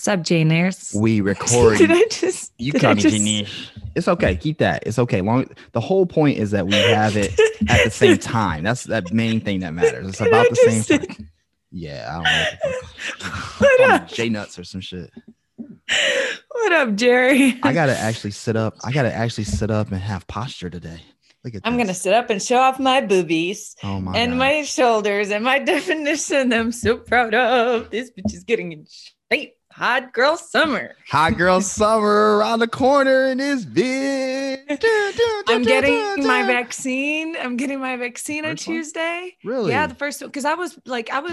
What's up, Janers? We record. Did I just? You did call I me just- Janish. It's okay. Keep that. It's okay. The whole point is that we have it at the same time. That's that main thing that matters. It's about the same time. Yeah, I don't know. What Call me up? J Nuts or some shit. What up, Jerry? I gotta actually sit up. And have posture today. Look at I'm this. gonna sit up and show off my boobies Oh my and God. my shoulders and my definition. I'm so proud of this bitch is getting in shape. Hot girl summer. Hot girl summer around the corner in this bitch. I'm getting my vaccine. I'm getting my vaccine on First one? Tuesday. Really? Yeah, the first one, because I was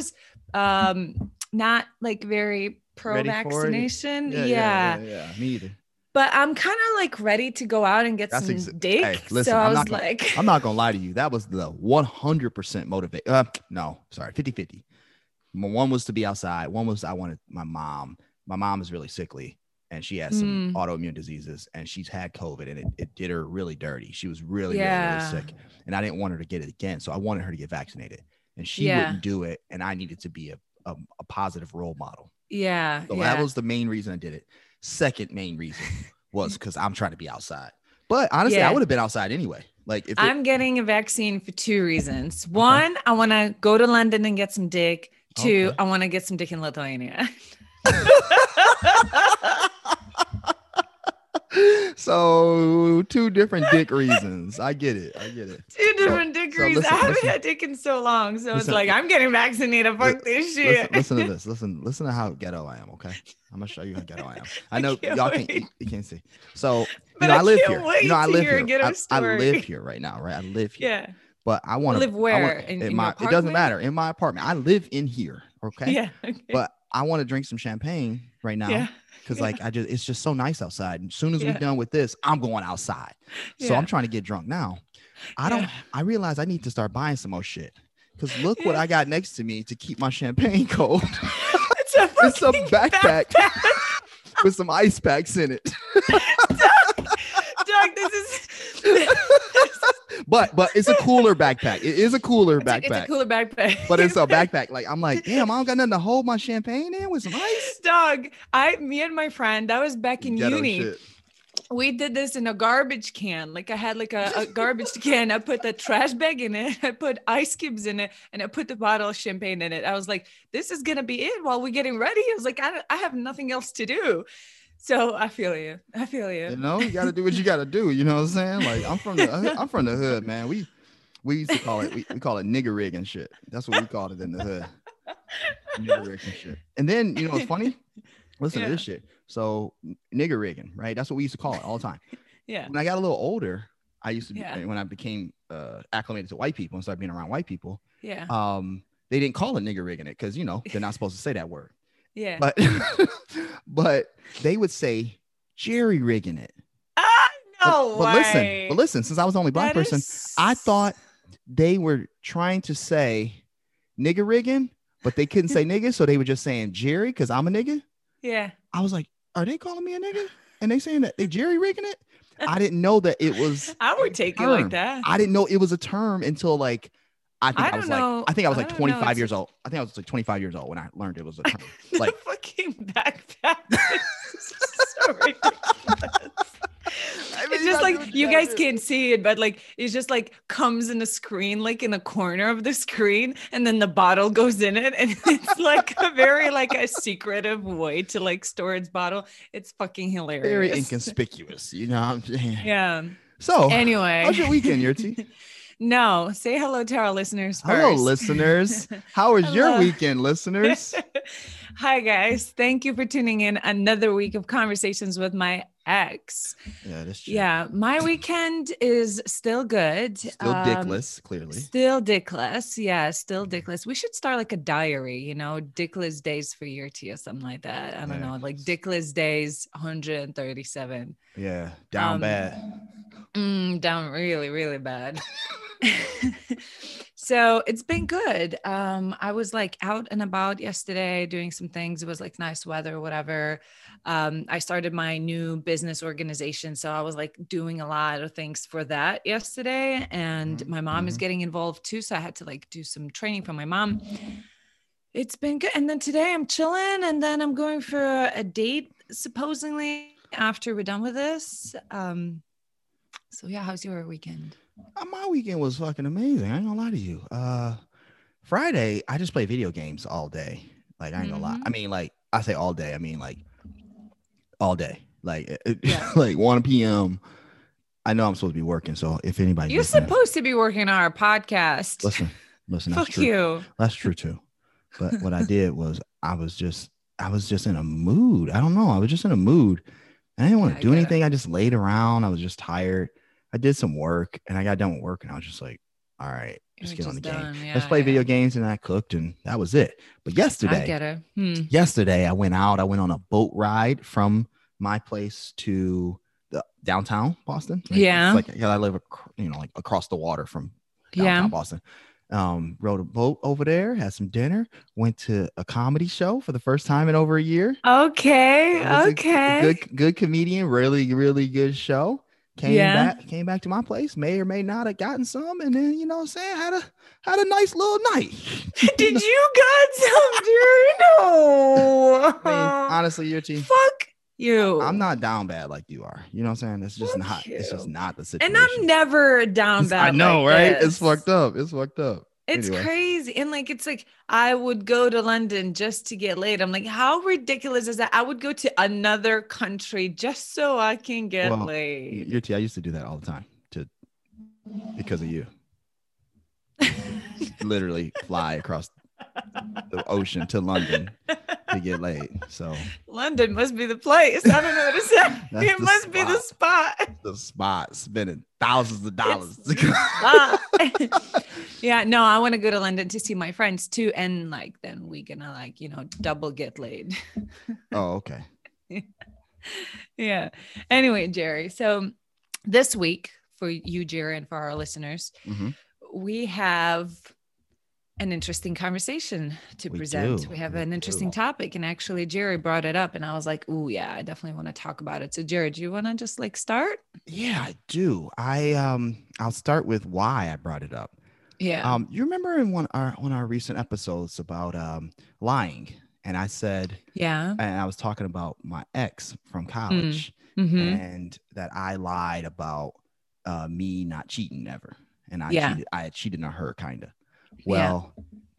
not like very pro Ready for it? vaccination. Yeah. Me either. But I'm kind of like ready to go out and get some dick. Hey, listen, so I I'm was not gonna, like, I'm not gonna lie to you. That was the 100% motivate. No, sorry, 50-50. One was to be outside. One was I wanted my mom. My mom is really sickly and she has some autoimmune diseases and she's had COVID and it did her really dirty. She was really sick and I didn't want her to get it again. So I wanted her to get vaccinated and she wouldn't do it. And I needed to be a positive role model. Yeah. So that was the main reason I did it. Second main reason was because I'm trying to be outside. But honestly, I would have been outside anyway. Like if I'm getting a vaccine for two reasons. One, I want to go to London and get some dick. Two, I want to get some dick in Lithuania. So two different dick reasons. I get it. Two different dick reasons. I haven't had dick in so long. So it's like, I'm getting vaccinated. Fuck this shit. Listen to this. Listen to how ghetto I am. Okay. I'm gonna show you how ghetto I am. I know y'all can't see. So I live here. I live here. I live here right now, right? I live here. Yeah. But I want to live where? In my it doesn't matter. In my apartment. I live in here. Okay. Yeah. Okay. But I want to drink some champagne right now. Yeah. Because it's just so nice outside. And as soon as we're done with this, I'm going outside. So I'm trying to get drunk now. I realize I need to start buying some more shit. Because look what I got next to me to keep my champagne cold. It's a backpack with some ice packs in it. Doug, this is but it's a cooler backpack. It is a cooler backpack. It's a cooler backpack. But it's a backpack. Like I'm like, damn, I don't got nothing to hold my champagne in with some ice. Dog, me and my friend, that was back in uni. Shit. We did this in a garbage can. Like I had like a garbage can. I put the trash bag in it. I put ice cubes in it, and I put the bottle of champagne in it. I was like, this is gonna be it while we're getting ready. I was like, I have nothing else to do. So I feel you. You know, you got to do what you got to do. You know what I'm saying? Like I'm from the hood, man. We used to call it we call it nigger rig and shit. That's what we called it in the hood. Nigger rig and shit. And then you know what's funny? Listen to this shit. So nigger rigging, right? That's what we used to call it all the time. Yeah. When I got a little older, I used to be, when I became acclimated to white people and started being around white people. Yeah. They didn't call it nigger rigging it because they're not supposed to say that word. Yeah. But they would say jerry rigging it. No way. But listen, since I was the only black person, I thought they were trying to say nigger rigging, but they couldn't say nigga, so they were just saying Jerry because I'm a nigga. Yeah. I was like, are they calling me a nigga? And they saying that they jerry rigging it? I didn't know that it was. I would take it like that. I didn't know it was a term until like I think I was like 25 years old. I think I was like 25 years old when I learned it was a term. Like fucking backpack. So ridiculous. It's just like you guys can't see it, but like it's just like comes in the screen, like in the corner of the screen, and then the bottle goes in it, and it's like a very like a secretive way to like store its bottle. It's fucking hilarious. Very inconspicuous, you know what I'm saying? Yeah. So anyway, how's your weekend, Yurti? No, say hello to our listeners first. Hello, listeners. How was your weekend, listeners? Hi, guys. Thank you for tuning in. Another week of conversations with my ex. Yeah, that's true. Yeah, my weekend is still good. Still dickless, clearly. Still dickless. Yeah, still dickless. We should start like a diary, dickless days for Yurti or something like that. I don't know, like dickless days 137. Yeah, down bad. Down really, really bad. So it's been good. I was like out and about yesterday doing some things. It was like nice weather, whatever. I started my new business organization. So I was like doing a lot of things for that yesterday. And my mom is getting involved too. So I had to like do some training for my mom. It's been good. And then today I'm chilling, and then I'm going for a date supposedly after we're done with this. So yeah, how's your weekend? My weekend was fucking amazing. I ain't gonna lie to you. Friday, I just play video games all day. Like, I ain't gonna lie. I mean, like, I say all day. I mean, like, all day. Like, like 1 p.m. I know I'm supposed to be working. So if anybody, you're supposed to be working on our podcast. Listen, that's Fuck true. you. That's true too. But what I did was I was just in a mood. I don't know. I was just in a mood. I didn't want to do anything. I just laid around. I was just tired. I did some work and I got done with work and I was just like, all right, let's get on the game. Let's play video games. And I cooked and that was it. But yesterday, I went out. I went on a boat ride from my place to the downtown Boston. Right? Yeah. It's like, I live, like across the water from downtown Boston. Rode a boat over there, had some dinner, went to a comedy show for the first time in over a year. Okay. A good comedian, really, really good show. Came back to my place, may or may not have gotten some, and then, you know what I'm saying, had a nice little night. Did you got some, dude? No. I mean, honestly, your team. Fuck you. I'm not down bad like you are. You know what I'm saying? It's just not the situation. And I'm never down bad. I know, like right? This. It's fucked up. It's crazy. And like, it's like, I would go to London just to get laid. I'm like, how ridiculous is that? I would go to another country just so I can get laid. I used to do that all the time because of you. Literally fly across the ocean to London to get laid. So London must be the place. I don't know what to say. It must be the spot. The spot, spending thousands of dollars. Yeah, no, I want to go to London to see my friends too, and like then we gonna like double get laid. Oh, okay. Yeah. Anyway, Jerry. So this week for you, Jerry, and for our listeners, we have an interesting conversation to present. We have an interesting topic, and actually Jerry brought it up and I was like, oh yeah, I definitely want to talk about it. So Jerry, do you want to just like start? Yeah, I do. I'll start with why I brought it up. Yeah. You remember in one of our recent episodes about lying, and I said, and I was talking about my ex from college and that I lied about me not cheating ever. And I had cheated on her kind of. Well,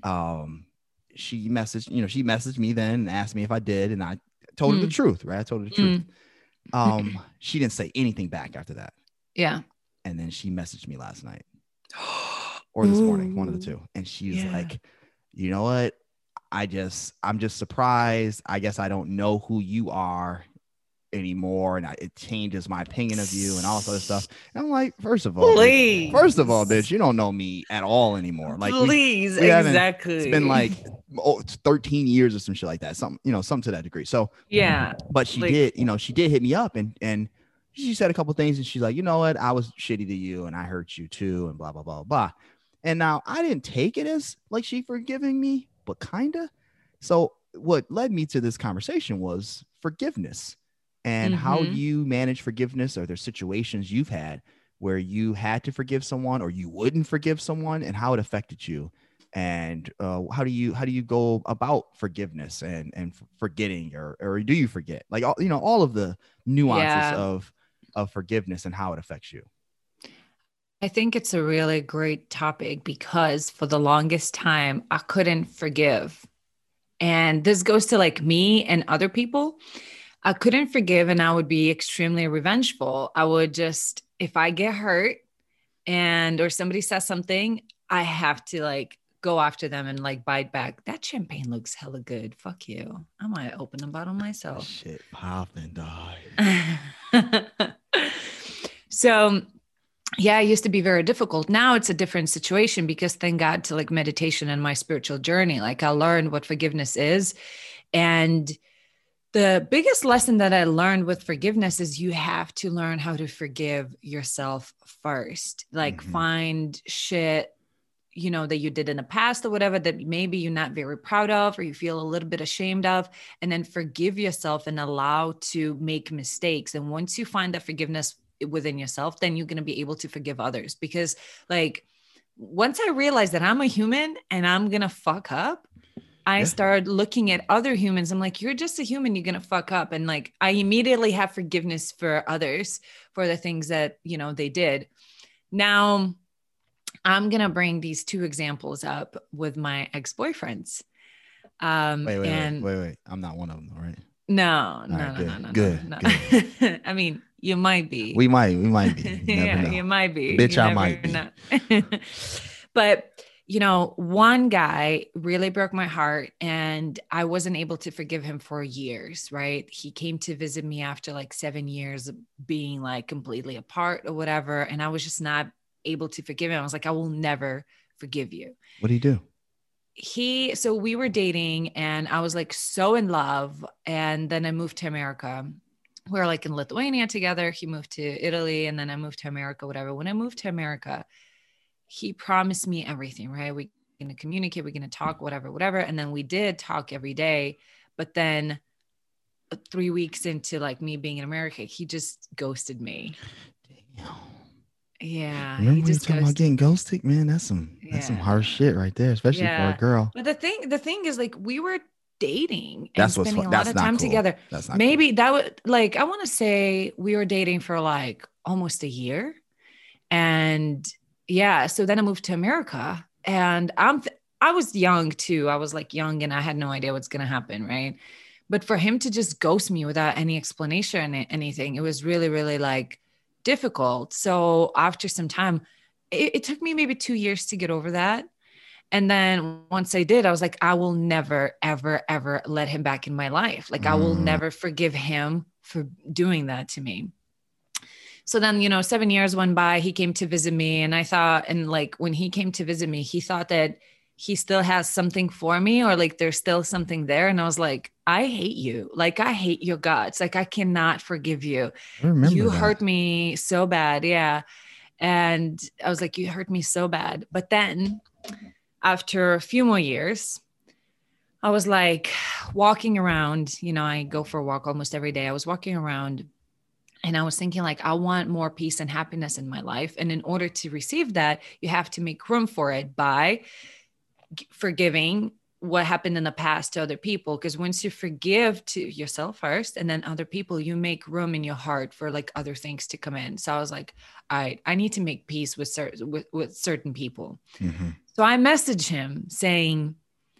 she messaged me then and asked me if I did, and I told her the truth, right? I told her the truth. She didn't say anything back after that. Yeah. And then she messaged me last night or this morning, one of the two. And she was like, you know what? I'm just surprised. I guess I don't know who you are anymore, and it changes my opinion of you and all this other stuff. And I'm like, first of all, bitch, you don't know me at all anymore. Like, exactly. It's been like 13 years or some shit like that. Something to that degree. So yeah, but she did hit me up and she said a couple things, and she's like, you know what, I was shitty to you and I hurt you too, and blah blah blah blah. And now I didn't take it as like she forgiving me, but kinda. So what led me to this conversation was forgiveness. And how you manage forgiveness. Are there situations you've had where you had to forgive someone or you wouldn't forgive someone, and how it affected you? And how do you go about forgiveness and forgetting, or do you forget? Like, all of the nuances of forgiveness and how it affects you. I think it's a really great topic because for the longest time, I couldn't forgive. And this goes to like me and other people. I couldn't forgive, and I would be extremely revengeful. I would just, if I get hurt or somebody says something, I have to like go after them and like bite back. That champagne looks hella good. Fuck you. I might open a bottle myself. Shit popping, dog. So yeah, it used to be very difficult. Now it's a different situation because thank God to like meditation and my spiritual journey. Like I learned what forgiveness is. And the biggest lesson that I learned with forgiveness is you have to learn how to forgive yourself first. Like find shit, that you did in the past or whatever that maybe you're not very proud of or you feel a little bit ashamed of, and then forgive yourself and allow to make mistakes. And once you find that forgiveness within yourself, then you're going to be able to forgive others. Because like, once I realized that I'm a human and I'm going to fuck up, I started looking at other humans. I'm like, you're just a human. You're going to fuck up. And like, I immediately have forgiveness for others for the things that, you know, they did. Now I'm going to bring these two examples up with my ex-boyfriends. Wait. I'm not one of them, all right? No. Good. I mean, you might be. We might be. You never know. You might be. Bitch, I might be. But, you know, one guy really broke my heart and I wasn't able to forgive him for years, right? He came to visit me after like 7 years of being like completely apart or whatever. And I was just not able to forgive him. I was like, I will never forgive you. What did he do? So we were dating and I was like so in love. And then I moved to America. We were like in Lithuania together. He moved to Italy and then I moved to America, whatever. When I moved to America, he promised me everything, right? We're going to communicate, we're going to talk, whatever. And then we did talk every day. But then 3 weeks into like me being in America, he just ghosted me. Damn. Yeah. Remember when you talking about getting ghosted, man? That's some harsh shit right there, especially for a girl. But the thing is, like, we were dating and spending a lot of time together. That's not maybe cool. That would like, I want to say we were dating for like almost a year. And yeah, so then I moved to America and I was young too. I was like young and I had no idea what's going to happen. Right. But for him to just ghost me without any explanation, anything, it was really, really like difficult. So after some time, it took me maybe 2 years to get over that. And then once I did, I was like, I will never, ever, ever let him back in my life. Like I will never forgive him for doing that to me. So then, 7 years went by, he came to visit me and I thought, and like, when he came to visit me, he thought that he still has something for me or like, there's still something there. And I was like, I hate you. Like, I hate your guts. Like, I cannot forgive you. You hurt me so bad. Yeah. And I was like, you hurt me so bad. But then after a few more years, I was like walking around, I go for a walk almost every day. I was walking around and I was thinking like, I want more peace and happiness in my life. And in order to receive that, you have to make room for it by forgiving what happened in the past to other people. Because once you forgive to yourself first and then other people, you make room in your heart for like other things to come in. So I was like, all right, I need to make peace with certain people. Mm-hmm. So I messaged him saying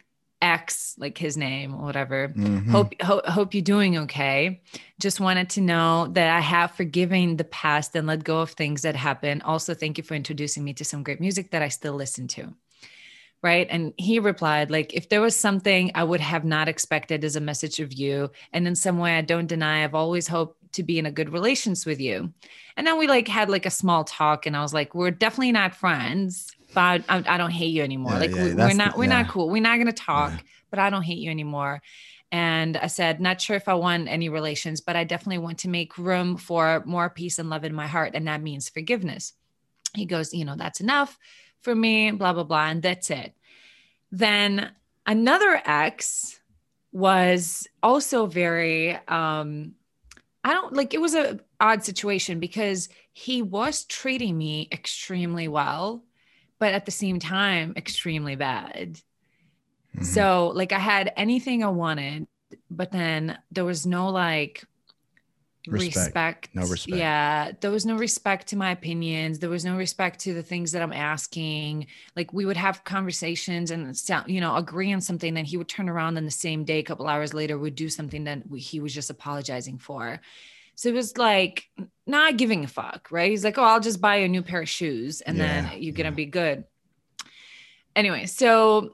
X, like his name or whatever. Mm-hmm. Hope you're doing okay. Just wanted to know that I have forgiven the past and let go of things that happened. Also, thank you for introducing me to some great music that I still listen to. Right. And he replied, like, if there was something I would have not expected as a message of you, and in some way I don't deny, I've always hoped to be in a good relations with you. And then we like had like a small talk and I was like, we're definitely not friends, but I don't hate you anymore. We're not cool. We're not going to talk, but I don't hate you anymore. And I said, not sure if I want any relations, but I definitely want to make room for more peace and love in my heart. And that means forgiveness. He goes, that's enough for me, blah, blah, blah. And that's it. Then another ex was also very, it was an odd situation because he was treating me extremely well, but at the same time, extremely bad. Mm-hmm. So like I had anything I wanted, but then there was no like respect. No respect. Yeah. There was no respect to my opinions. There was no respect to the things that I'm asking. Like we would have conversations and agree on something. Then he would turn around and the same day, a couple hours later, would do something that he was just apologizing for. So it was like not giving a fuck, right? He's like, oh, I'll just buy you a new pair of shoes and then you're going to be good. Anyway, so,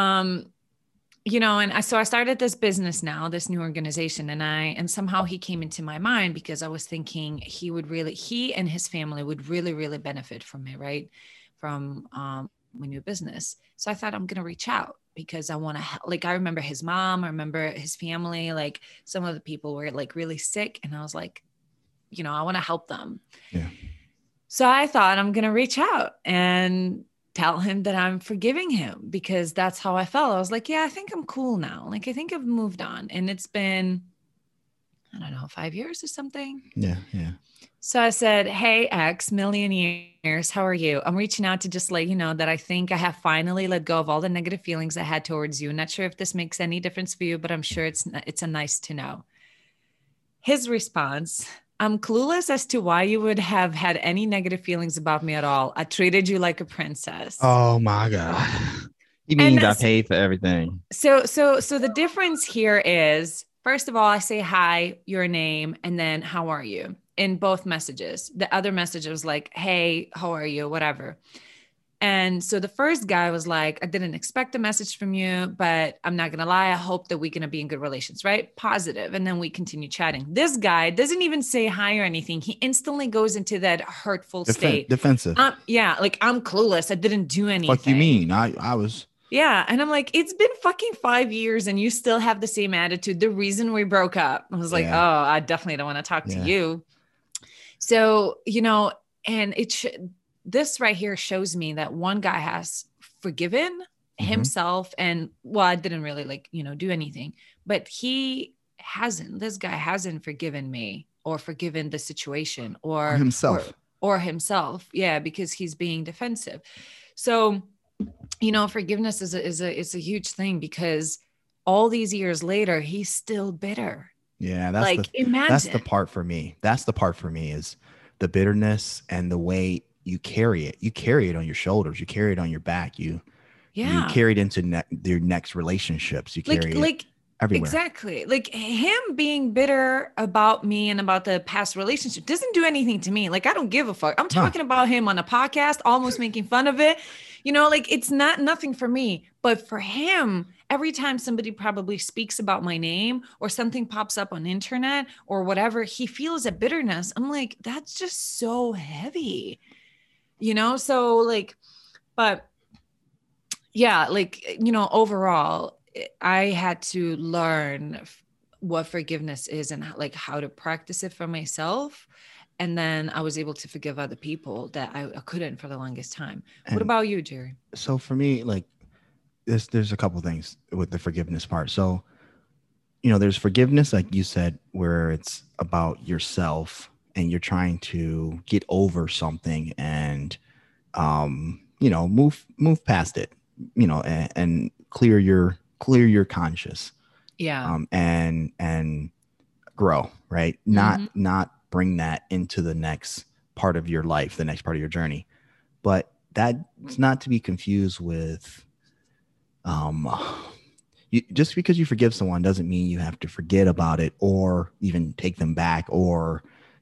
so I started this business now, this new organization, and somehow he came into my mind because I was thinking he and his family would really, really benefit from it, right? From my new business. So I thought I'm going to reach out because I want to help. Like, I remember his mom, I remember his family, like some of the people were like really sick. And I was like, I want to help them. Yeah. So I thought I'm going to reach out and tell him that I'm forgiving him because that's how I felt. I was like, yeah, I think I'm cool now. Like, I think I've moved on. And it's been I don't know, 5 years or something. Yeah. Yeah. So I said, hey, X, million years, how are you? I'm reaching out to just let you know that I think I have finally let go of all the negative feelings I had towards you. Not sure if this makes any difference for you, but I'm sure it's a nice to know. His response, I'm clueless as to why you would have had any negative feelings about me at all. I treated you like a princess. Oh my God. You mean And you got paid for everything? so the difference here is, first of all, I say hi, your name, and then how are you in both messages. The other message was like, hey, how are you? Whatever. And so the first guy was like, I didn't expect a message from you, but I'm not going to lie. I hope that we're going to be in good relations, right? Positive. And then we continue chatting. This guy doesn't even say hi or anything. He instantly goes into that hurtful state. Defensive. Yeah. Like, I'm clueless. I didn't do anything. Fuck you mean? I was. Yeah. And I'm like, it's been fucking 5 years and you still have the same attitude. The reason we broke up, I was like, oh, I definitely don't want to talk to you. So, and this right here shows me that one guy has forgiven himself and, well, I didn't really do anything, but this guy hasn't forgiven me or forgiven the situation or himself or himself. Yeah. Because he's being defensive. So, forgiveness is a huge thing because all these years later, he's still bitter. Yeah. Imagine. That's the part for me. That's the part for me is the bitterness and the way you carry it. You carry it on your shoulders. You carry it on your back. You carry it into your next relationships. You carry it everywhere. Exactly. Like him being bitter about me and about the past relationship doesn't do anything to me. Like, I don't give a fuck. I'm talking about him on a podcast, almost making fun of it. It's nothing for me, but for him, every time somebody probably speaks about my name or something pops up on internet or whatever, he feels a bitterness. I'm like, that's just so heavy. But yeah, overall, I had to learn what forgiveness is and how to practice it for myself. And then I was able to forgive other people that I couldn't for the longest time. What about you, Jerry? So for me, there's a couple things with the forgiveness part. So, there's forgiveness, like you said, where it's about yourself and you're trying to get over something and move past it, and clear your conscience. Yeah. And grow, right? Not bring that into the next part of your life, the next part of your journey. But that's not to be confused with just because you forgive someone doesn't mean you have to forget about it or even take them back or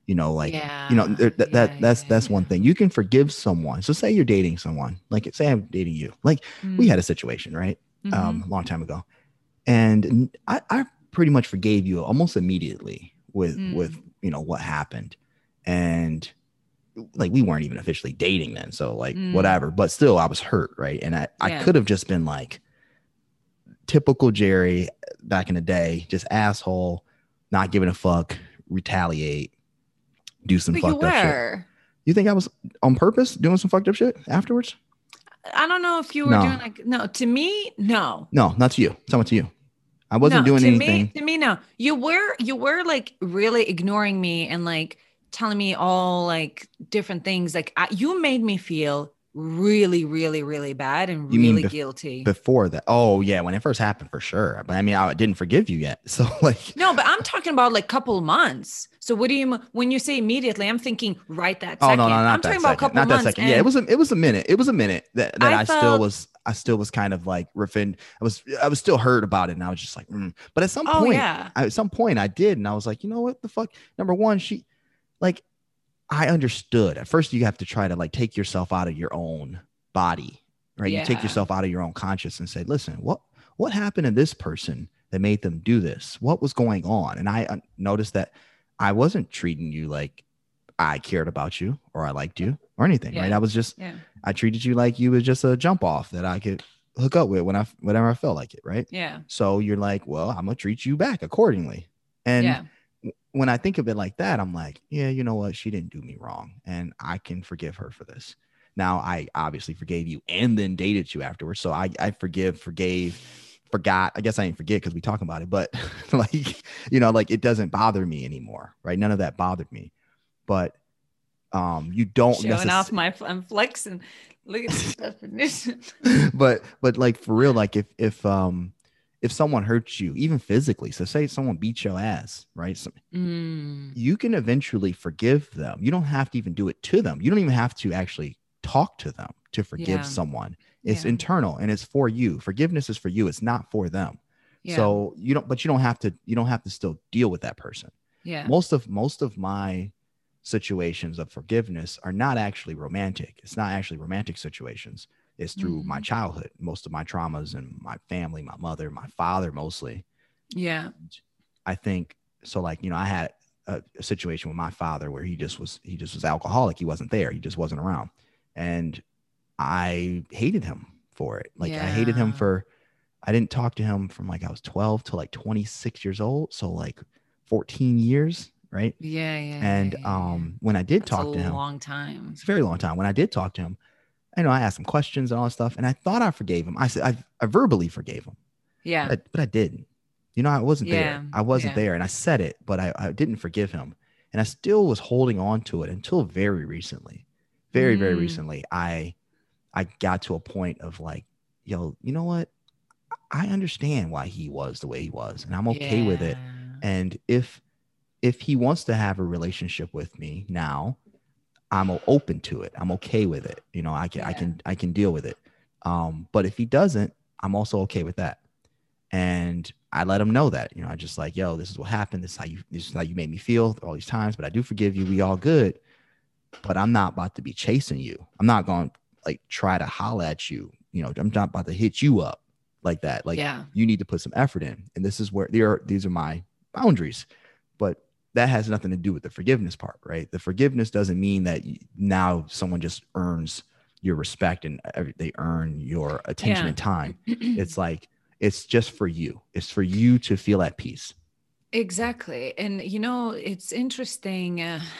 that's one thing. You can forgive someone. So say you're dating someone, say I'm dating you, we had a situation, right? A long time ago. And I pretty much forgave you almost immediately with what happened. And we weren't even officially dating then. So whatever, but still I was hurt. Right. And I could have just been typical Jerry back in the day, just asshole, not giving a fuck, retaliate, do some fucked up shit. You think I was on purpose doing some fucked up shit afterwards? I don't know if you were doing no, to me, no. No, not to you. Someone to you. I wasn't doing anything. To me, no. You were really ignoring me and telling me all different things. You made me feel really, really, really bad and really guilty. Before that? Oh yeah, when it first happened, for sure. But I mean, I didn't forgive you yet. So no, but I'm talking about couple months. So what do you when you say immediately? I'm thinking right that second. Oh no, not I'm that talking second. About a couple not months. That second. Yeah, it was a minute. It was a minute that I still was kind of riffing. I was still hurt about it, and I was just But at some point, I did, and I was like, you know what the fuck? Number one, I understood. At first, you have to try to take yourself out of your own body, right? Yeah. You take yourself out of your own conscience and say, listen, what happened to this person that made them do this? What was going on? And I noticed that I wasn't treating you like I cared about you or I liked you or anything, right? I was just, I treated you like you was just a jump off that I could hook up with whenever I felt like it, right? Yeah. So you're like, well, I'm gonna treat you back accordingly. And when I think of it like that, I'm like, yeah, you know what? She didn't do me wrong and I can forgive her for this. Now, I obviously forgave you and then dated you afterwards. So I forgave forgot. I guess I didn't forget because we talk about it, but like, you know, like it doesn't bother me anymore. Right. None of that bothered me. But you don't showing off I'm flexing. Look at this definition. but like for real, like if someone hurts you, even physically, so say someone beats your ass, right? So, you can eventually forgive them. You don't have to even do it to them. You don't even have to actually talk to them to forgive someone. It's internal and it's for you. Forgiveness is for you. It's not for them. So you don't have to still deal with that person. Most of my situations of forgiveness are not actually romantic. It's not actually romantic situations. It's through my childhood, most of my traumas and my family, my mother, my father, mostly. Yeah. I think so. Like, you know, I had a situation with my father where he just was alcoholic. He wasn't there. He just wasn't around. And I hated him for it. Like I hated him I didn't talk to him from like I was 12 to like 26 years old. So like 14 years. Right. And when I did talk to him, long time. It's a very long time. When I did talk to him, I know I asked him questions and all that stuff, and I thought I forgave him. I said I verbally forgave him. Yeah. But I didn't. You know, I wasn't there. I wasn't there, and I said it, but I didn't forgive him, and I still was holding on to it until very recently. Very recently, I got to a point of like, yo, you know what? I understand why he was the way he was, and I'm okay with it. And if he wants to have a relationship with me now, I'm open to it. I'm okay with it. You know, I can deal with it. But if he doesn't, I'm also okay with that. And I let him know that, you know, I just like, yo, this is what happened. This is how you made me feel all these times, but I do forgive you. We all good, but I'm not about to be chasing you. I'm not going to like try to holla at you. You know, I'm not about to hit you up like that. Like you need to put some effort in. And this is where these are my boundaries, but that has nothing to do with the forgiveness part, right? The forgiveness doesn't mean that now someone just earns your respect and they earn your attention and time. It's like, it's just for you. It's for you to feel at peace. Exactly. And, you know, it's interesting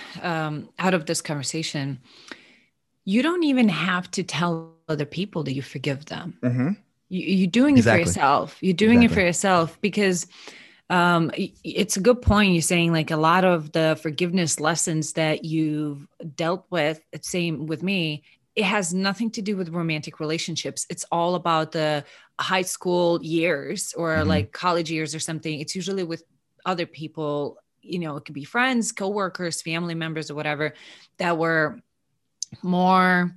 out of this conversation, you don't even have to tell other people that you forgive them. You're doing it for yourself. You're doing it for yourself because it's a good point. You're saying like a lot of the forgiveness lessons that you've dealt with, same with me, it has nothing to do with romantic relationships. It's all about the high school years or like college years or something. It's usually with other people, you know, it could be friends, coworkers, family members, or whatever, that were more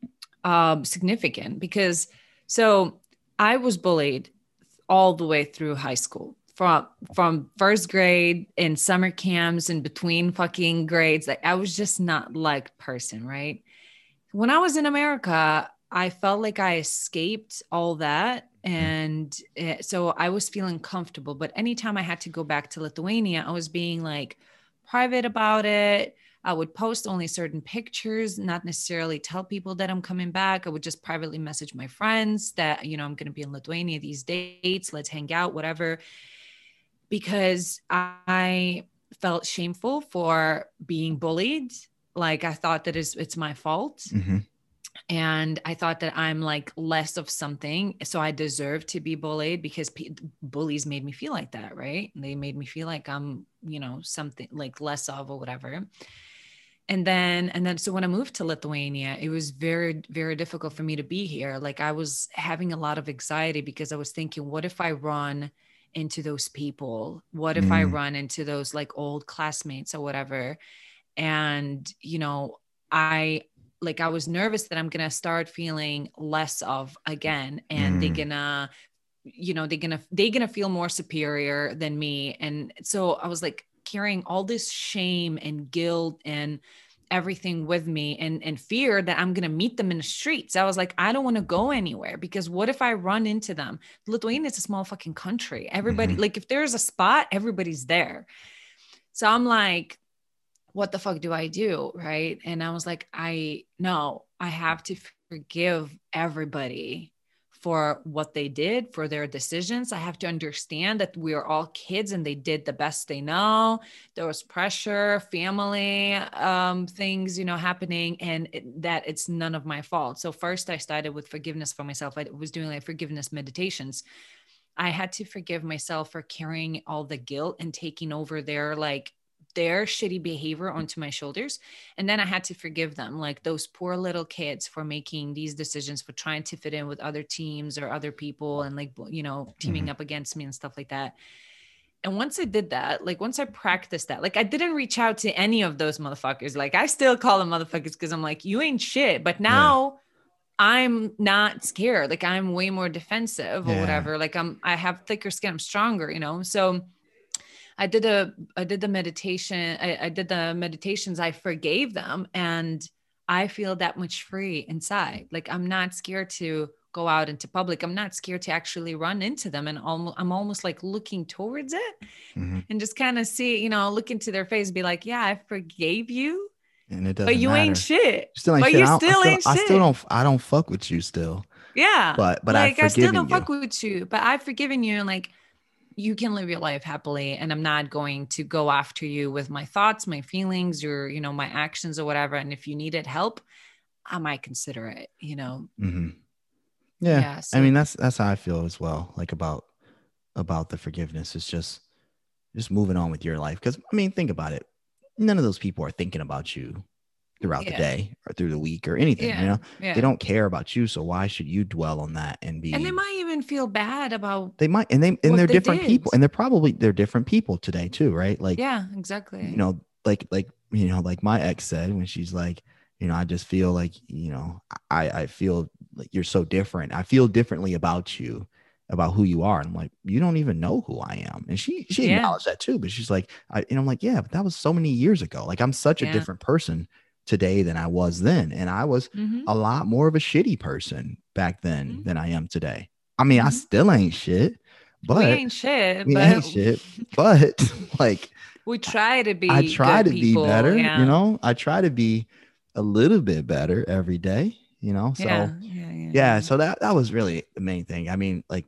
significant. Because so I was bullied all the way through high school. From first grade in summer camps and between fucking grades. Like I was just not liked person, right? When I was in America, I felt like I escaped all that. And so I was feeling comfortable. But anytime I had to go back to Lithuania, I was being like private about it. I would post only certain pictures, not necessarily tell people that I'm coming back. I would just privately message my friends that, you know, I'm going to be in Lithuania these dates. Let's hang out, whatever. Because I felt shameful for being bullied. Like I thought that it's my fault. And I thought that I'm like less of something. So I deserve to be bullied because bullies made me feel like that, right? They made me feel like I'm, you know, something like less of or whatever. And then, so when I moved to Lithuania, it was very, very difficult for me to be here. Like I was having a lot of anxiety because I was thinking, what if I run into those people? What if I run into those like old classmates or whatever? And, you know, I was nervous that I'm going to start feeling less of again. And they're going to, you know, they're going to feel more superior than me. And so I was like carrying all this shame and guilt and everything with me and fear that I'm going to meet them in the streets. I was like, I don't want to go anywhere because what if I run into them? Lithuania is a small fucking country. Everybody, like if there's a spot, everybody's there. So I'm like, what the fuck do I do? Right. And I was like, I have to forgive everybody for what they did, for their decisions. I have to understand that we are all kids and they did the best they know. There was pressure, family things, you know, happening, and that it's none of my fault. So first I started with forgiveness for myself. I was doing like forgiveness meditations. I had to forgive myself for carrying all the guilt and taking over their shitty behavior onto my shoulders. And then I had to forgive them, like those poor little kids, for making these decisions, for trying to fit in with other teams or other people and like, teaming up against me and stuff like that. And once I did that, like once I practiced that, like I didn't reach out to any of those motherfuckers. Like I still call them motherfuckers because I'm like, you ain't shit. But now I'm not scared. Like I'm way more defensive or whatever. Like I have thicker skin. I'm stronger, So I did the meditation. I did the meditations. I forgave them, and I feel that much free inside. Like I'm not scared to go out into public. I'm not scared to actually run into them. And I'm almost like looking towards it and just kind of see, look into their face, be like, yeah, I forgave you. And it doesn't but you matter. ain't shit. You still ain't but shit. you still ain't shit. I don't fuck with you still. Yeah. But like I still don't you. fuck with you, but I've forgiven you. And like, you can live your life happily. And I'm not going to go after you with my thoughts, my feelings, or, my actions or whatever. And if you needed help, I might consider it, Mm-hmm. Yeah. So, I mean, that's how I feel as well. Like about the forgiveness. It's just moving on with your life. Cause I mean, think about it. None of those people are thinking about you throughout the day or through the week or anything, they don't care about you. So why should you dwell on that and they might even feel bad about, they're different people, and they're different people today too. Right. Like, yeah, exactly. Like my ex said, when she's like, I just feel like, I feel like you're so different. I feel differently about you, about who you are. And I'm like, you don't even know who I am. And she acknowledged that too, but she's like, I'm like, yeah, but that was so many years ago. Like I'm such a different person today than I was then. And I was a lot more of a shitty person back then than I am today. I mean, I still ain't shit, but we ain't shit, but like we try to be, I try to people, be better, I try to be a little bit better every day, so so that was really the main thing. I mean, like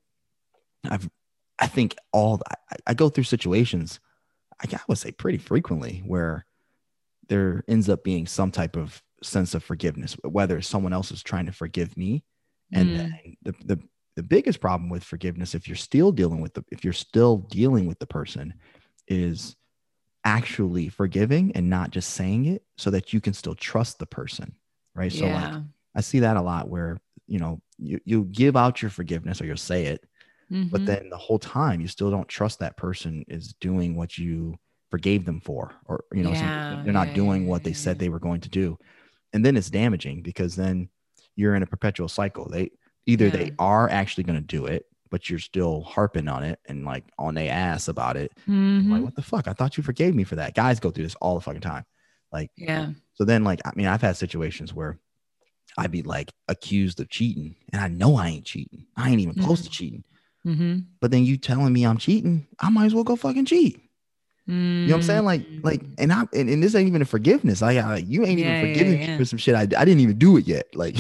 I think I go through situations, I would say pretty frequently, where there ends up being some type of sense of forgiveness, whether someone else is trying to forgive me. And the biggest problem with forgiveness, if you're still dealing with the person, is actually forgiving and not just saying it, so that you can still trust the person. Right. So like, I see that a lot where, you give out your forgiveness, or you'll say it, but then the whole time you still don't trust that person is doing what you forgave them for, or they're not doing what they said they were going to do. And then it's damaging, because then you're in a perpetual cycle. They are actually going to do it, but you're still harping on it and like on their ass about it. Like, what the fuck? I thought you forgave me for that. Guys go through this all the fucking time. Like, so then like, I mean, I've had situations where I'd be like accused of cheating, and I know I ain't cheating. I ain't even close to cheating. But then you telling me I'm cheating, I might as well go fucking cheat. You know what I'm saying? Like, and this ain't even a forgiveness. You ain't even forgiving me for some shit. I didn't even do it yet. Like,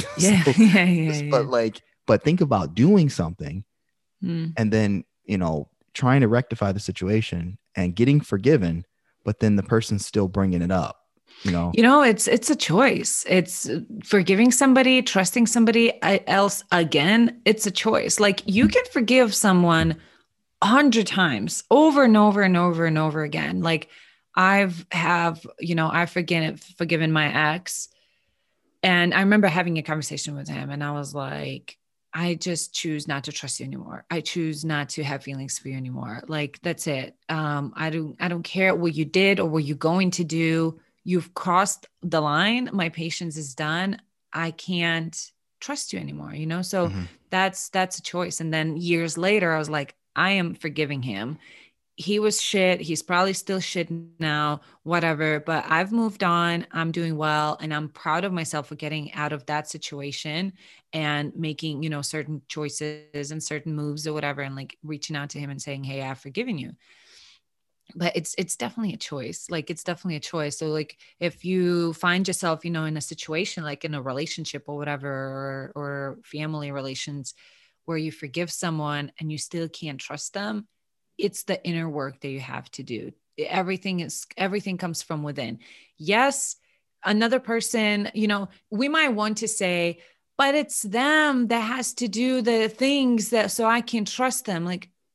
but think about doing something and then, trying to rectify the situation and getting forgiven, but then the person's still bringing it up. It's a choice. It's forgiving somebody, trusting somebody else again. It's a choice. Like you can forgive someone 100 times over and over and over and over again. Like I've forgiven my ex, and I remember having a conversation with him, and I was like, I just choose not to trust you anymore. I choose not to have feelings for you anymore. Like, that's it. I don't care what you did or what you're going to do. You've crossed the line. My patience is done. I can't trust you anymore, So that's a choice. And then years later, I was like, I am forgiving him. He was shit. He's probably still shit now, whatever, but I've moved on. I'm doing well. And I'm proud of myself for getting out of that situation and making, certain choices and certain moves or whatever. And like reaching out to him and saying, hey, I've forgiven you. But it's definitely a choice. Like, it's definitely a choice. So like, if you find yourself, in a situation, like in a relationship or whatever, or family relations, where you forgive someone and you still can't trust them, it's the inner work that you have to do. Everything comes from within. Yes, another person, we might want to say, but it's them that has to do the things so I can trust them. Like,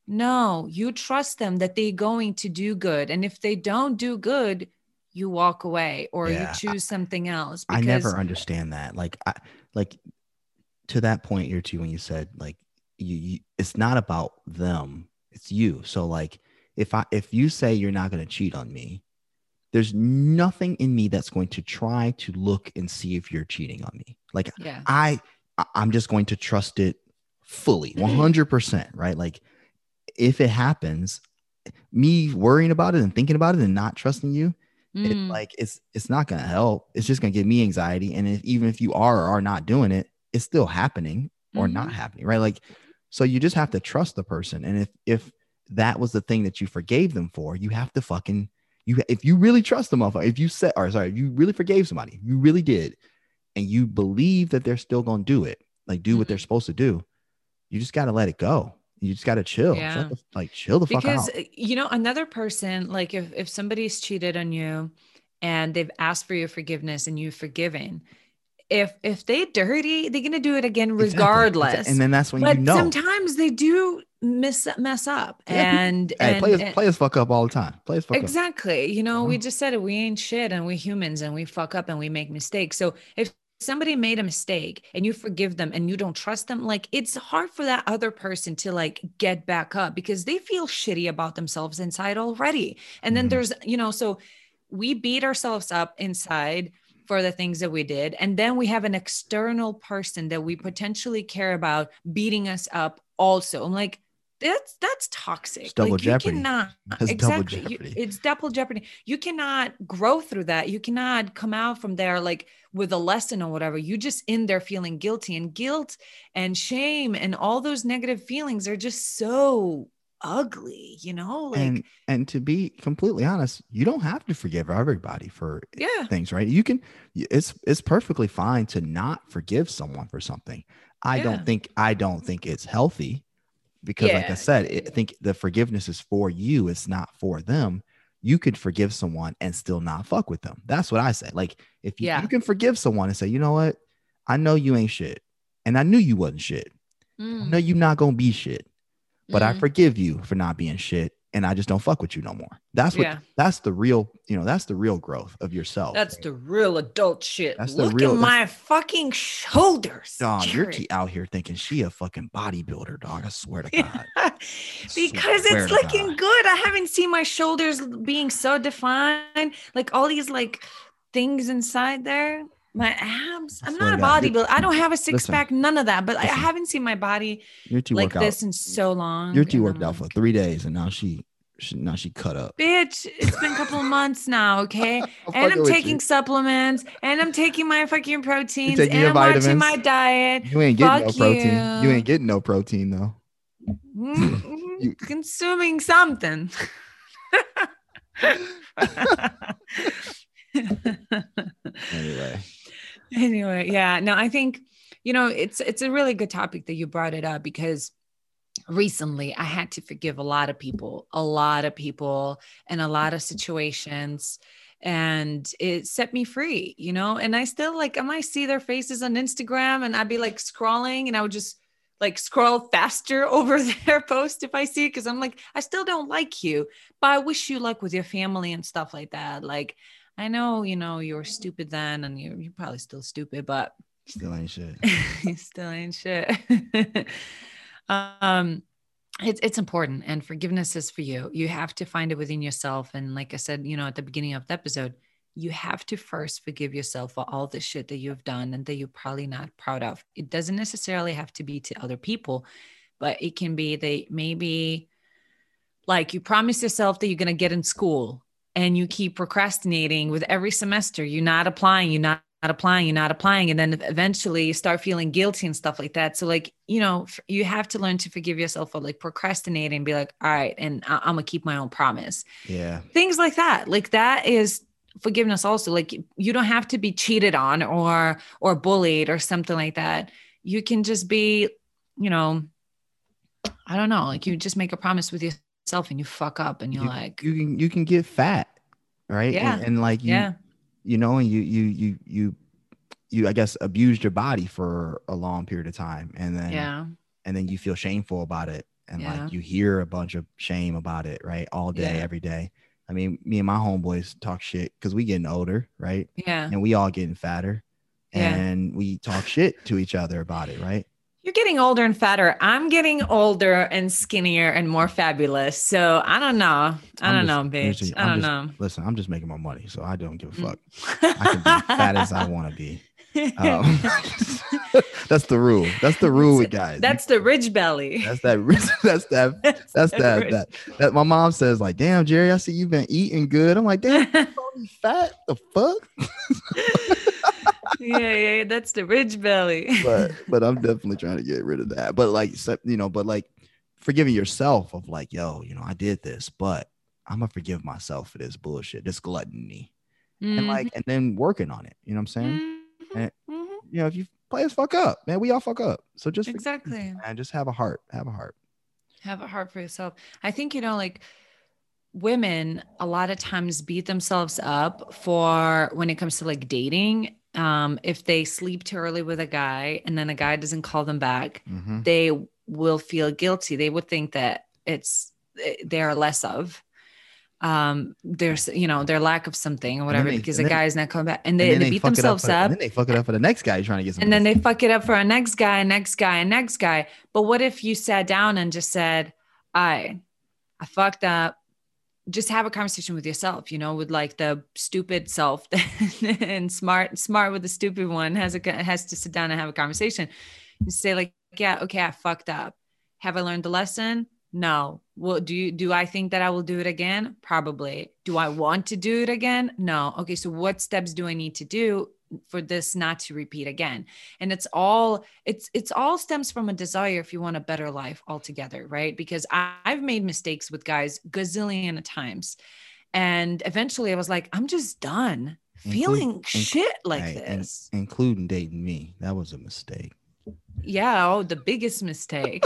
No, you trust them that they're going to do good. And if they don't do good, you walk away or you Yeah. choose something else I because never understand that. Like to that point here too, when you said like it's not about them, it's you. So like if you say you're not going to cheat on me, there's nothing in me that's going to try to look and see if you're cheating on me. Like yeah. I'm just going to trust it fully, 100%, right? Like if it happens, me worrying about it and thinking about it and not trusting you, it's like it's not going to help. It's just going to give me anxiety. And even if you are or are not doing it, it's still happening or not happening, right? Like, so you just have to trust the person. And if that was the thing that you forgave them for, you have to fucking if you really trust them, if you said, or sorry, if you really forgave somebody, you really did, and you believe that they're still going to do it, like do what they're supposed to do, you just got to let it go. You just got to chill. Yeah. Chill the fuck Because, out. another person, like if somebody's cheated on you and they've asked for your forgiveness and you've forgiven, if they're dirty, they're gonna do it again regardless. And then that's when but sometimes they do mess up. Yeah, and players fuck up all the time. Players fuck exactly. up. We just said it. We ain't shit, and we humans, and we fuck up and we make mistakes. So if somebody made a mistake and you forgive them and you don't trust them, like it's hard for that other person to like get back up because they feel shitty about themselves inside already. And then there's, so we beat ourselves up inside for the things that we did. And then we have an external person that we potentially care about beating us up also. I'm like, that's toxic. It's double like jeopardy. You cannot that's exactly. Double jeopardy. It's double jeopardy. You cannot grow through that. You cannot come out from there like with a lesson or whatever. You just in there feeling guilty, and guilt and shame and all those negative feelings are just so ugly, like, and to be completely honest, you don't have to forgive everybody for things, right? You can, it's perfectly fine to not forgive someone for something. I don't think it's healthy because like I said, I think the forgiveness is for you. It's not for them. You could forgive someone and still not fuck with them. That's what I say. Like if you can forgive someone and say, you know what? I know you ain't shit. And I knew you wasn't shit. I know you not going to be shit. But I forgive you for not being shit, and I just don't fuck with you no more. That's the real, that's the real growth of yourself. That's the real adult shit. That's Look at my fucking shoulders. Dog, you're out here thinking she a fucking bodybuilder, dog. I swear to God. Because it's looking good. I haven't seen my shoulders being so defined. Like all these like things inside there. My abs. I'm not a bodybuilder. I don't have a six-pack, none of that. But I haven't seen my body like this in so long. You're too worked out for 3 days, and now she cut up. Bitch, it's been a couple of months now, okay? And I'm taking supplements, and I'm taking my fucking proteins, and I'm watching my diet. You ain't getting no protein. You ain't getting no protein though. You consuming something. Anyway, yeah. No, I think, it's a really good topic that you brought it up because recently I had to forgive a lot of people and a lot of situations, and it set me free, and I still like, I might see their faces on Instagram and I'd be like scrolling and I would just like scroll faster over their post if I see it. Cause I'm like, I still don't like you, but I wish you luck with your family and stuff like that. Like, I know, you were stupid then and you're probably still stupid, but still ain't shit. You still ain't shit. It's important, and forgiveness is for you. You have to find it within yourself. And like I said, at the beginning of the episode, you have to first forgive yourself for all the shit that you've done and that you're probably not proud of. It doesn't necessarily have to be to other people, but it can be that maybe like you promised yourself that you're going to get in school and you keep procrastinating with every semester. You're not applying, you're not applying. And then eventually you start feeling guilty and stuff like that. So like, you have to learn to forgive yourself for like procrastinating and be like, all right, and I'm going to keep my own promise. Yeah. Things like that. Like that is forgiveness also. Like you don't have to be cheated on or bullied or something like that. You can just be, I don't know, like you just make a promise with yourself and you fuck up and you're like, you can get fat. Right. Yeah. And like, and you I guess abused your body for a long period of time. And then you feel shameful about it. And Yeah. like you hear a bunch of shame about it, right? All day, every day. I mean, me and my homeboys talk shit because we getting older, right? Yeah. And we all getting fatter. Yeah. And we talk shit to each other about it, right? You're getting older and fatter. I'm getting older and skinnier and more fabulous. So I don't know. I don't know, bitch. I don't know. Listen, I'm just making my money, so I don't give a fuck. I can be fat as I want to be. That's the rule. That's the rule with guys. That's the ridge belly. That's that my mom says, like, damn, Jerry, I see you've been eating good. I'm like, damn, you fat? The fuck? yeah, that's the ridge belly. but I'm definitely trying to get rid of that. But like, but like forgiving yourself of like, yo, I did this, but I'm gonna forgive myself for this bullshit, this gluttony. And like, and then working on it. You know what I'm saying? And if you players fuck up, man, we all fuck up. So just exactly, and just have a heart. Have a heart for yourself. I think like women a lot of times beat themselves up for when it comes to like dating. If they sleep too early with a guy and then a guy doesn't call them back, they will feel guilty. They would think that they're less of. There's their lack of something or whatever because the guy is not coming back and they beat themselves up and then they fuck it up for the next guy trying to get some, and then they fuck it up for a next guy. But what if you sat down and just said, I fucked up, just have a conversation with yourself, with like the stupid self and smart with the stupid one has to sit down and have a conversation and say like, yeah, okay, I fucked up. Have I learned the lesson? No. Well, do I think that I will do it again? Probably. Do I want to do it again? No. Okay. So what steps do I need to do for this not to repeat again? And it's all stems from a desire if you want a better life altogether, right? Because I've made mistakes with guys gazillion of times. And eventually I was like, I'm just done feeling shit like this. Including dating me. That was a mistake. Yeah. Oh, the biggest mistake.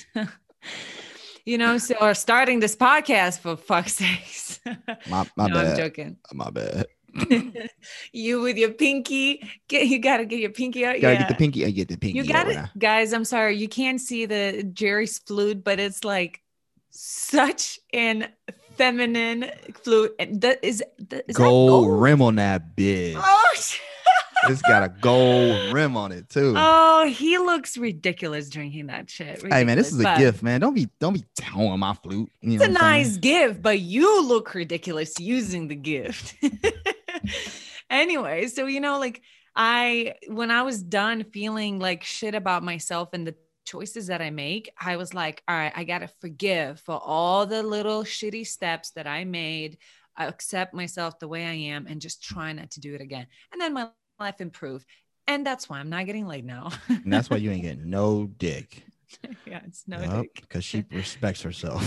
So or starting this podcast for fuck's sakes. My bad. I'm joking. My bad. You with your pinky, you gotta get your pinky out. Get the pinky. I get the pinky. You got it, guys. I'm sorry, you can't see the Jerry's flute, but it's like such an feminine flute. Is gold rim on that bitch. Oh, it's got a gold rim on it too. Oh, he looks ridiculous drinking that shit. Ridiculous. Hey man, this is a gift, man. Don't be towing my flute. It's a nice gift, but you look ridiculous using the gift. Anyway, so like when I was done feeling like shit about myself and the choices that I make, I was like, all right, I gotta forgive for all the little shitty steps that I made. I accept myself the way I am and just try not to do it again. And then my life improved. And that's why I'm not getting laid now. And that's why you ain't getting no dick. Yeah, it's no dick. Because she respects herself.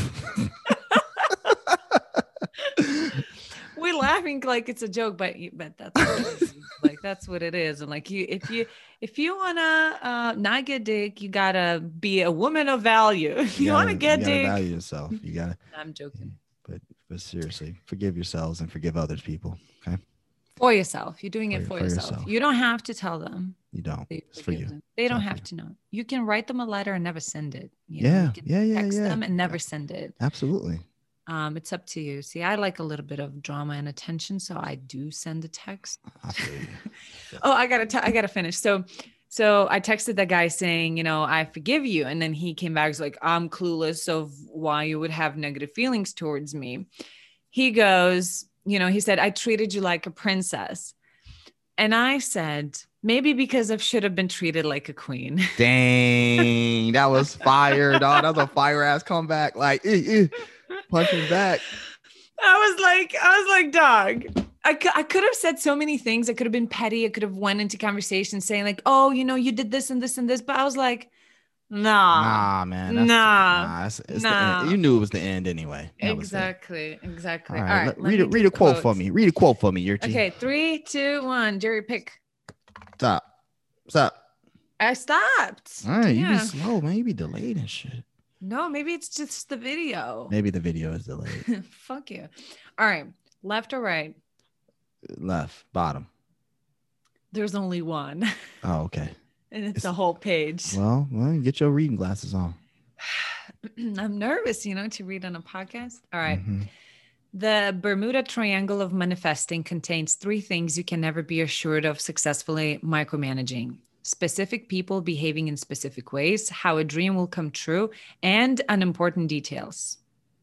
We're laughing like it's a joke, but that's what it is. Like that's what it is. And like if you wanna not get dick, you gotta be a woman of value. If you wanna get dick, value yourself. You gotta. I'm joking. But seriously, forgive yourselves and forgive others people. Okay. For yourself. You're doing it for yourself. You don't have to tell them. You don't. It's for you. They don't have to know. You can write them a letter and never send it. You can text them and never send it. Absolutely. It's up to you. See, I like a little bit of drama and attention, so I do send a text. I feel you. Oh, I gotta finish. So I texted that guy saying, I forgive you. And then he came back, was like, I'm clueless of why you would have negative feelings towards me. He goes, he said, I treated you like a princess. And I said, maybe because I should have been treated like a queen. Dang, that was fire, dog. That was a fire ass comeback. Like, punching back. I was like, dog. I could have said so many things. I could have been petty. I could have went into conversation saying like, oh, you did this and this and this. But I was like, nah, man. Nah. You knew it was the end anyway. Exactly. All right. Read a quote for me. Read a quote for me. Your team. Okay. 3, 2, 1. Jerry, pick. Stop. I stopped. All right. You be slow, man. You be delayed and shit. No, maybe it's just the video. Maybe the video is delayed. Fuck you. All right. Left or right? Left. Bottom. There's only one. Oh, okay. And it's a whole page. Well, get your reading glasses on. I'm nervous, to read on a podcast. All right. Mm-hmm. The Bermuda Triangle of Manifesting contains 3 things you can never be assured of successfully micromanaging: specific people behaving in specific ways, how a dream will come true, and unimportant details.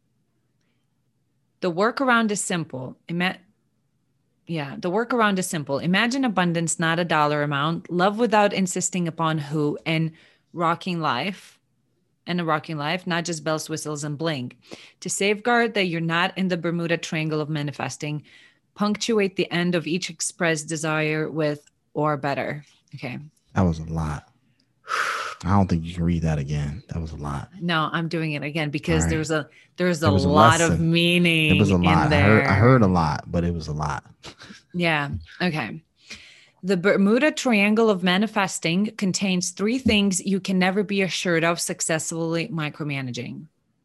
The workaround is simple. The workaround is simple. Imagine abundance, not a dollar amount, love without insisting upon who, and rocking life. And a rocking life, not just bells, whistles, and bling. To safeguard that you're not in the Bermuda Triangle of Manifesting, punctuate the end of each expressed desire with "or better." Okay. That was a lot. I don't think you can read that again. That was a lot. No, I'm doing it again because Right. there's a lot of meaning. It was a lot. In there. I heard a lot, but it was a lot. Yeah. Okay. The Bermuda Triangle of Manifesting contains 3 things you can never be assured of successfully micromanaging.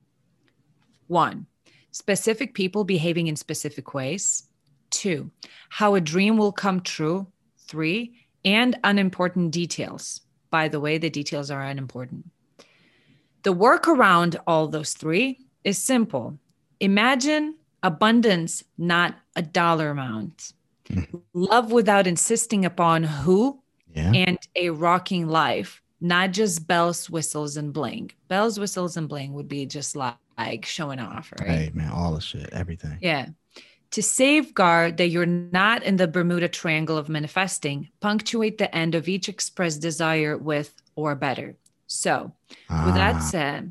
1, specific people behaving in specific ways. 2, how a dream will come true. 3, and unimportant details. By the way, the details are unimportant. The workaround all those 3 is simple. Imagine abundance, not a dollar amount. Love without insisting upon who, and a rocking life, not just bells, whistles, and bling. Bells, whistles, and bling would be just like showing off, right? Hey, man, all the shit, everything. Yeah. To safeguard that you're not in the Bermuda Triangle of Manifesting, punctuate the end of each expressed desire with "or better." So, with that said,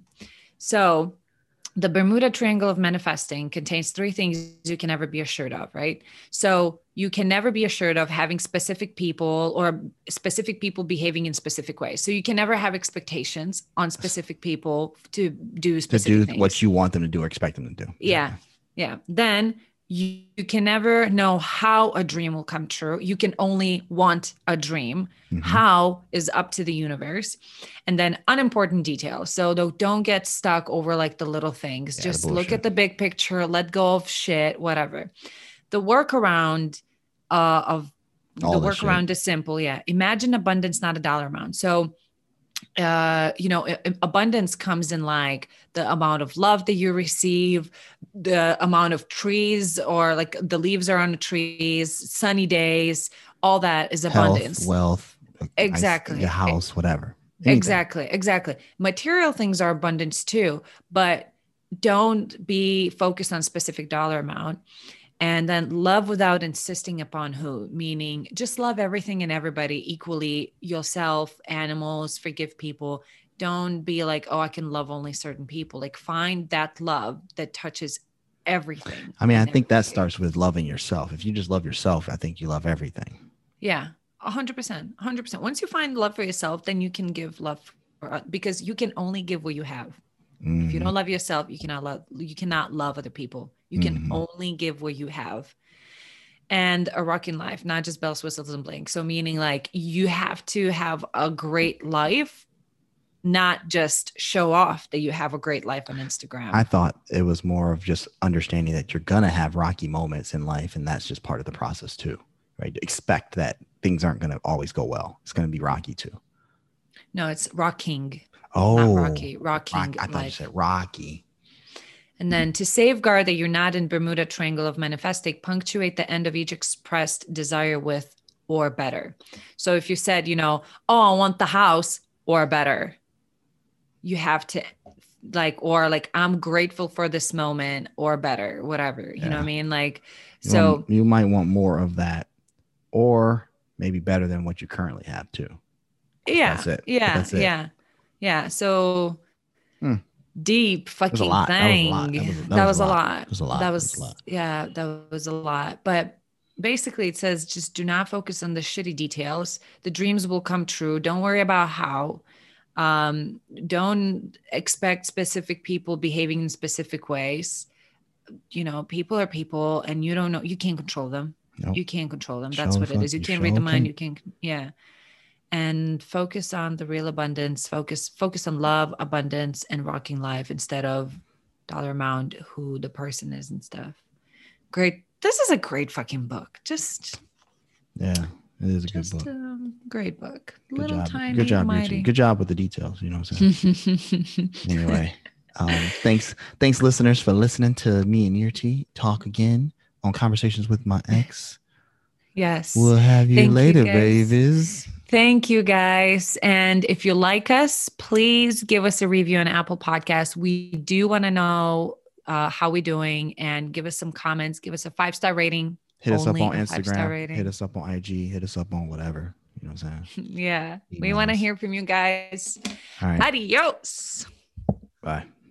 the Bermuda Triangle of Manifesting contains 3 things you can never be assured of, right? So you can never be assured of having specific people or specific people behaving in specific ways. So you can never have expectations on specific people to do specific things. What you want them to do or expect them to do. Yeah. Then you can never know how a dream will come true. You can only want a dream. Mm-hmm. How is up to the universe. And then unimportant details. So don't get stuck over like the little things. Just look at the big picture, let go of shit, whatever. The workaround is simple. Yeah. Imagine abundance, not a dollar amount. So abundance comes in like the amount of love that you receive, the amount of trees or like the leaves are on the trees, sunny days, all that is abundance. Health, wealth, exactly. Your house, whatever. Anything. Exactly. Material things are abundance too, but don't be focused on specific dollar amount. And then love without insisting upon who, meaning just love everything and everybody equally, yourself, animals, forgive people. Don't be like, oh, I can love only certain people. Like find that love that touches everything. I mean, I think that starts with loving yourself. If you just love yourself, I think you love everything. Yeah, 100%. 100%. Once you find love for yourself, then you can give love because you can only give what you have. Mm-hmm. If you don't love yourself, you cannot love other people. You can only give what you have. And a rocking life, not just bells, whistles, and bling. So meaning like you have to have a great life, not just show off that you have a great life on Instagram. I thought it was more of just understanding that you're going to have rocky moments in life. And that's just part of the process too, right? Expect that things aren't going to always go well. It's going to be rocky too. No, it's rocking. Oh, not rocky. Rocking. I thought you said rocky. And then to safeguard that you're not in Bermuda Triangle of Manifesting, punctuate the end of each expressed desire with "or better." So if you said, oh, I want the house or better, you have to I'm grateful for this moment or better, whatever, you know what I mean? Like, so you might want more of that or maybe better than what you currently have too. Yeah. That's it. Yeah. That's it. Yeah. So deep fucking thing. That was a lot. Yeah, that was a lot. But basically it says, just do not focus on the shitty details. The dreams will come true. Don't worry about how. Don't expect specific people behaving in specific ways. People are people and you don't know, you can't control them. Nope. You can't control them. That's what it is. You can't read the mind. You can't. Yeah. And focus on the real abundance, focus on love, abundance, and rocking life instead of dollar amount, who the person is and stuff. Great. This is a great fucking book. Yeah, it is a good book. Great book. Good job. Good job with the details. You know what I'm saying? Anyway, Thanks, listeners, for listening to me and Nirti talk again on Conversations with My Ex. Yes. We'll have you later, babies. Thank you, guys. And if you like us, please give us a review on Apple Podcasts. We do want to know how we're doing, and give us some comments. Give us a 5-star rating. Hit us up on Instagram. Hit us up on IG. Hit us up on whatever. You know what I'm saying? Yeah. We want to hear from you guys. All right. Adios. Bye.